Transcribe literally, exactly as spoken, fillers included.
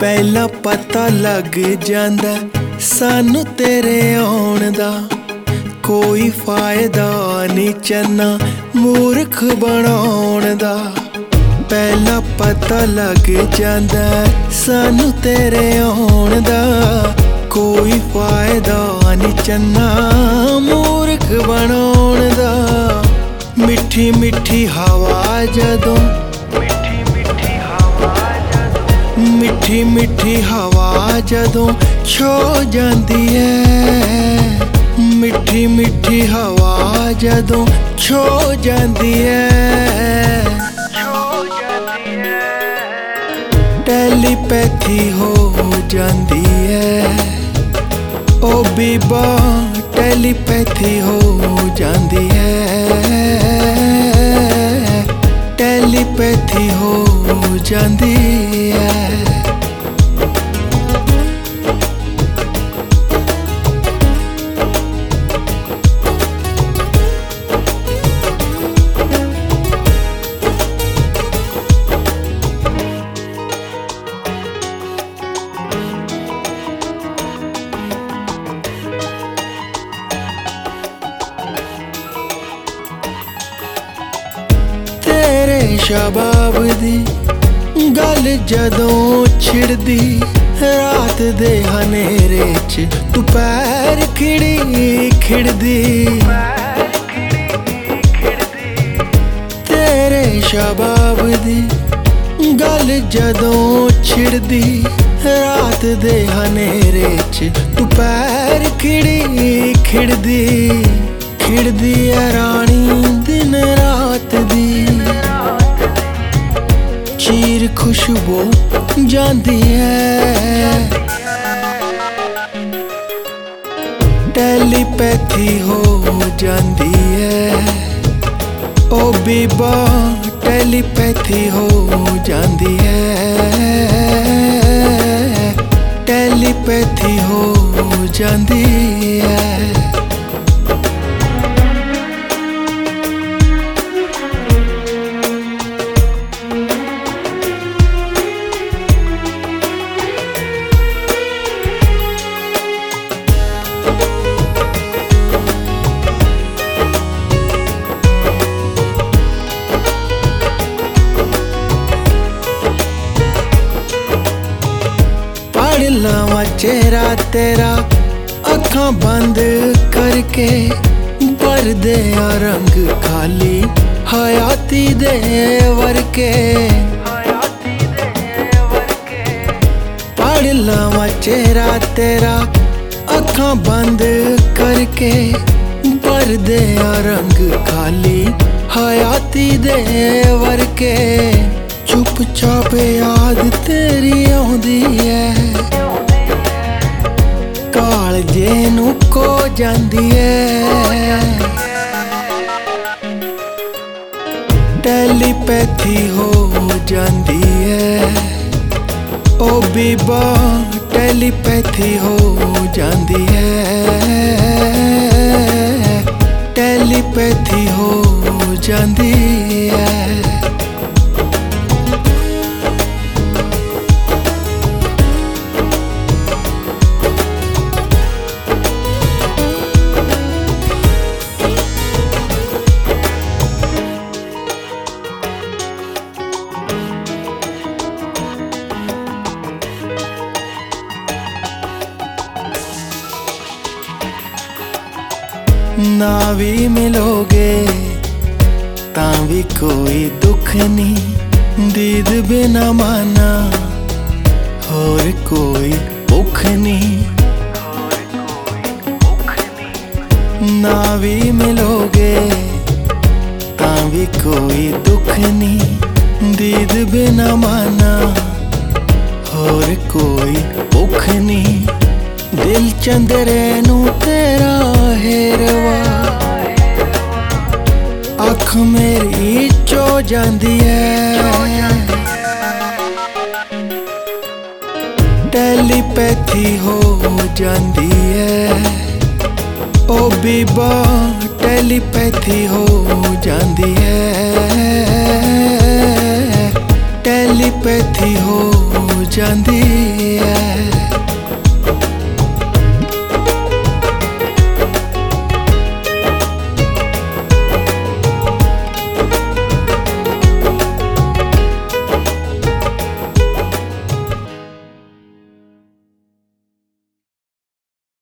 पहला पता लग जांदा सानू तेरे आउण दा, कोई फायदा नहीं चन्ना मूर्ख बनाउण दा। पहला पता लग जांदा सानू तेरे आउण दा, कोई फायदा नहीं चन्ना मूर्ख बनाउण दा। मिठी मिठी हवा जदों मिठी मिठी हवा जदों छो जांदी है, मिठी मिठी हवा जदों छो जांदी है। टेलीपैथी हो जांदी है ओ बीबा, टेलीपैथी हो जांदी है, टेलीपैथी हो जांदी है। तेरे शबाब दी गल जदों छिड़दी, रात दे हनेरे च तू पैर खिड़ी खिड़दी। तेरे शबाब दी गल जदों छिड़दी, रात दे हनेरे च तू पैर खिड़ी खिड़दी। खिड़दी है रानी दिन रात दी, चीर खुशबू जांदी है। टेलीपैथी हो जांदी है ओ बीबा, टेलीपैथी हो जांदी है, टेलीपैथी हो जांदी है। पढ़ लावां चेहरा तेरा अखां बंद करके, पर्दे आ रंग खाली हयाती दे वर्के। पढ़ लावां चेहरा तेरा अखां बंद करके, पर्दे आ रंग खाली हयाती दे वर्के। चुप चाप याद तेरी आउंदी है, कालजे नू को जांदी है। टेलीपैथी हो जांदी है ओ बीबा, टेलीपैथी हो जांदी है, टेलीपैथी हो जांदी है। ना भी मिलोगे तां भी कोई दुख नहीं, दीद बिना माना होर कोई भुख नहीं। ना भी मिलोगे तां भी कोई दुख नहीं, दीद बिना माना होर कोई भुख नहीं। दिल चंदरे नू तेरा हेरवा, अख मेरी चो जांदी है। टेलीपैथी हो जांदी है ओ बीबा, टेलीपैथी हो जांदी है, टेलीपैथी हो ਜਾਂਦੀ ਐ।